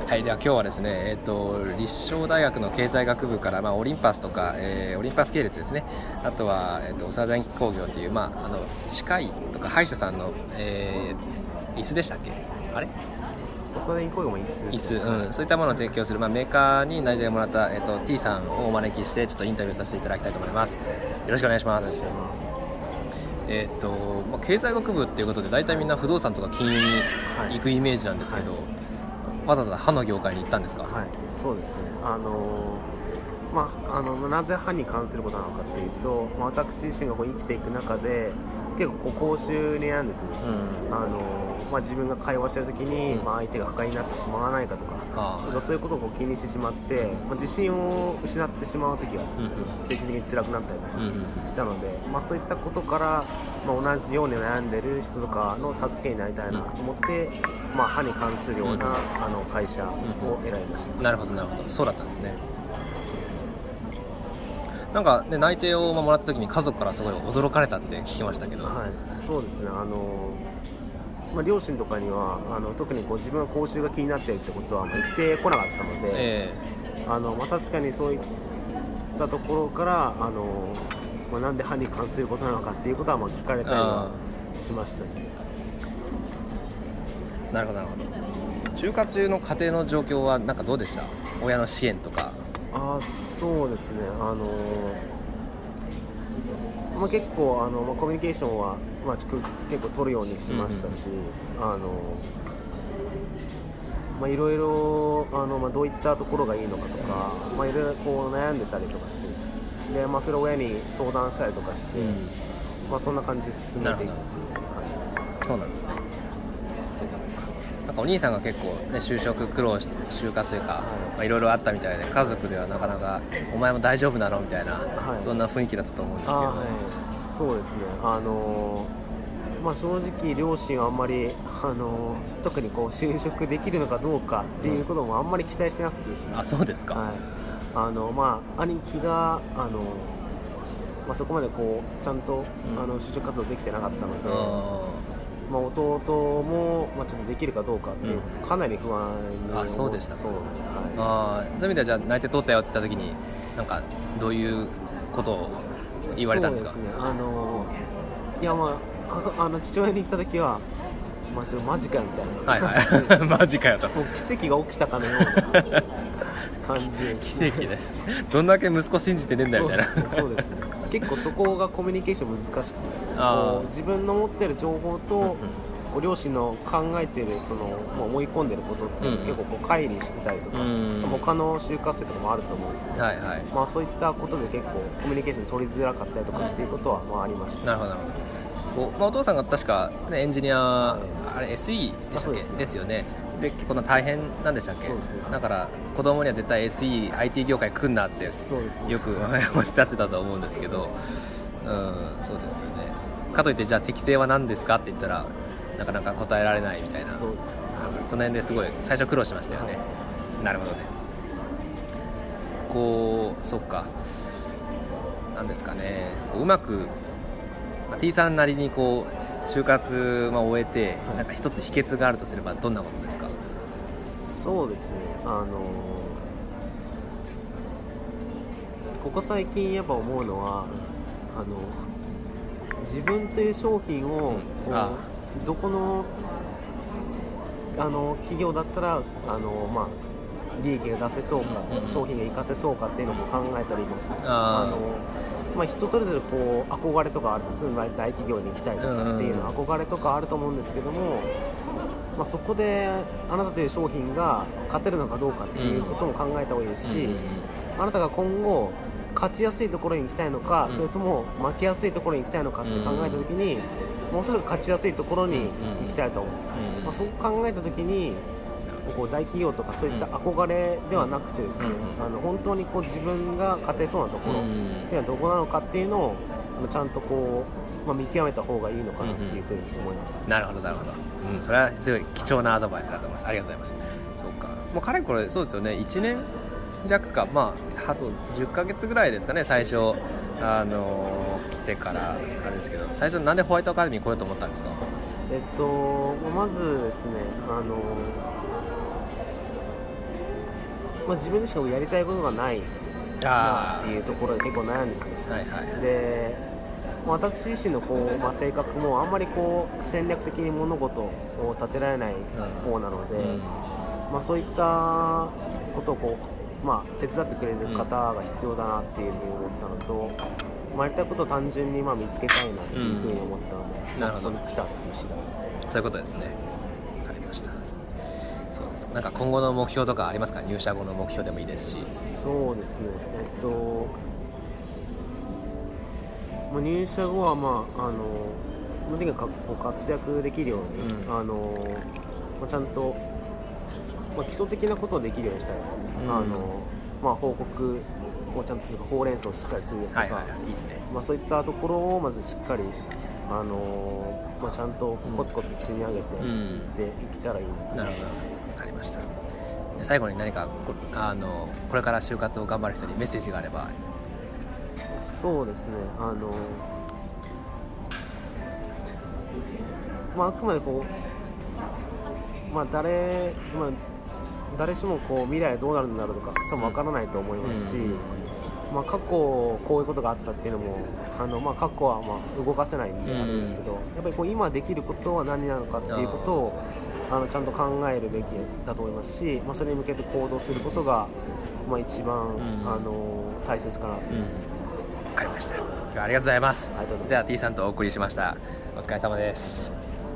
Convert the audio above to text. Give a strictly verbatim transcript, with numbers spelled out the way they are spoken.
はい、では今日はですね、えー、と立正大学の経済学部から、まあ、オリンパスとか、えー、オリンパス系列ですね、あとは、えー、と長田電機工業という、まあ、あの歯科医とか歯医者さんの、えー、椅子でしたっけ、あれ長田電機工業も椅子椅子、うん、そういったものを提供する、まあ、メーカーに内定でもらった、えー、と T さんをお招きしてちょっとインタビューさせていただきたいと思います。よろしくお願いします。えーとまあ、経済学部っていうことで大体みんな不動産とか金融に行くイメージなんですけど、はいはい、わざわざ歯の業界に行ったんですか？ はい、そうですね。あのーまあ、あのなぜ歯に関することなのかっていうと、まあ、私自身がこう生きていく中で結構こう口臭に悩んでてですね、うんあのーまあ、自分が会話してる時に、うんまあ、相手が不快になってしまわないかとか、なんかそういうことをこう気にしてしまって、まあ、自信を失ってしまう時があったんですよね、うん、精神的に辛くなったりとかしたので、うんまあ、そういったことから、まあ、同じように悩んでる人とかの助けになりたいなと思って、まあ、歯に関するような、うん、あの会社を選びました、 うん、なるほどなるほど、そうだったんですね。なんか、ね、内定をもらった時に家族からすごい驚かれたって聞きましたけど、 はい、そうですね。あのまあ、両親とかにはあの特にこう自分が口臭が気になっているってことは言ってこなかったので、えーあのまあ、確かにそういったところからあの、まあ、なんで歯に関することなのかっていうことはまあ聞かれたりはしましたね。 なるほどなるほど。就活中の家庭の状況はなんかどうでした？親の支援とか。 あそうですね。あのまあ、結構あの、まあ、コミュニケーションは、まあ、結構取るようにしましたし、うんあのまあ、いろいろあの、まあ、どういったところがいいのかとか、まあ、いろいろこう悩んでたりとかしてですね、で、まあ、それを親に相談したりとかして、うんまあ、そんな感じで進めていくっていう感じですね。 そうなんですね。そうかなんかお兄さんが結構、ね、就職苦労し就活というか、はいまあ、いろいろあったみたいで家族ではなかなかお前も大丈夫なのみたいな、はい、そんな雰囲気だったと思うんですけど、はい、 そうですね。あのーまあ、正直両親はあんまり、あのー、特にこう就職できるのかどうかっていうこともあんまり期待してなくてですね、 うん、あそうですか、 はいあのまあ、兄貴が、あのまあ、そこまでこうちゃんと、うん、あの就職活動できてなかったので、まあ、弟も、まあ、ちょっとできるかどうかっていう、うん、かなり不安に思って。 あそうでした、 そう、はい、 あそういう意味ではじゃあ内定取ったよって言った時になんかどういうことを言われたんですか？ そうですね、あのいやまああの父親に言った時は、まあ、それマジかよみたいな、 はいはい、マジかよと、 もう奇跡が起きたかのような感じで奇跡でどんだけ息子信じてねえんだよみたいな。 そうですね、結構そこがコミュニケーション難しくてですね、こう自分の持ってる情報と、うんうんこう両親の考えているその、まあ、思い込んでることって結構こう乖離してたりとか、うん、他の就活生とかもあると思うんですけど、はいはいまあ、そういったことで結構コミュニケーション取りづらかったりとかっていうことはまあありました。 なるほどなるほど。こうまあ、お父さんが確か、ね、エンジニア、はい、あれ エスイー でしたっけ、ですね、ですよね。で結構な大変なんでしたっけ？そうですね、だから子供には絶対 エスイー、アイティー 業界来んなって、そうですね、よくおっしゃってたと思うんですけど、うん、そうですよね。かといってじゃあ適性は何ですかって言ったらなかなか答えられないみたいな、そうですね、なんかその辺ですごい最初苦労しましたよね、はい、なるほどね。こうそっかなんですかね、こううまく、まあ、T さんなりにこう就活を終えて、はい、なんか一つ秘訣があるとすればどんなことですか？ そうですね、あのー、ここ最近やっぱ思うのは、あの自分という商品をこう、うん、あどこの、あの企業だったらあの、まあ、利益が出せそうか、うんうん、商品が活かせそうかっていうのも考えたりもするんです。あの、まあ、人それぞれこう憧れとかあると思うんです。大企業に行きたいとかっていうの憧れとかあると思うんですけども、まあ、そこであなたという商品が勝てるのかどうかっていうことも考えた方がいいですし、うんうん、あなたが今後勝ちやすいところに行きたいのか、うん、それとも負けやすいところに行きたいのかって考えたときに、もうそれが勝ちやすいところに行きたいと思うんです、うんうんまあ、そう考えたときにこう大企業とかそういった憧れではなくてですね、うんうん、あの本当にこう自分が勝てそうなところっていうのはどこなのかっていうのをちゃんとこう、まあ、見極めた方がいいのかなっていうふうに思います、 うんうん、なるほどなるほど、うん、それはすごい貴重なアドバイスだと思います。ありがとうございます。そうか、もうかれこれそうですよね、いちねん弱か、まあじゅっかげつぐらいですかね、最初あの来てからあれですけど、最初なんでホワイトアカデミー来ようと思ったんですか？ えっとまずですね、あのまあ、自分でしかやりたいことがないなっていうところで結構悩んでるんです、はいはい、で、まあ、私自身のこう、まあ、性格もあんまりこう戦略的に物事を立てられない方なので、うんうん、まあ、そういったことをこう、まあ、手伝ってくれる方が必要だなっていうふうに思ったのと、まあ、やりたいことを単純にまあ見つけたいなっていうふうに思ったので、うん、なるほど、ここに来たっていう次第ですね。 そういうことですね。わかりました。そうですか。なんか今後の目標とかありますか？入社後の目標でもいいですし。 そうですね、えっともう入社後はまああのとにかくこう活躍できるように、うん、あのまあ、ちゃんと、まあ、基礎的なことをできるようにしたいですね、うん、あのまあ、報告をちゃんとする、ほうれん草をしっかりするですとか、はいはいはい、いいですね。まあ、そういったところをまずしっかり、あのまあ、ちゃんとコツコツ積み上げていっていけたらいいなと思います、ね。 わかりました。最後に何か こ, あのこれから就活を頑張る人にメッセージがあれば。 そうですね、あの、まあ、あくまでこう、まあ 誰, まあ、誰しもこう未来どうなるんだろうとか多分分からないと思いますし、うん、まあ、過去こういうことがあったっていうのもあの、まあ、過去はまあ動かせないんであるんですけど、うん、やっぱりこう今できることは何なのかっていうことをあのちゃんと考えるべきだと思いますし、まあ、それに向けて行動することが、まあ、一番、うん、あの大切かなと思います。 わかりました。今日はありがとうございます。では T さんとお送りしました。お疲れ様です。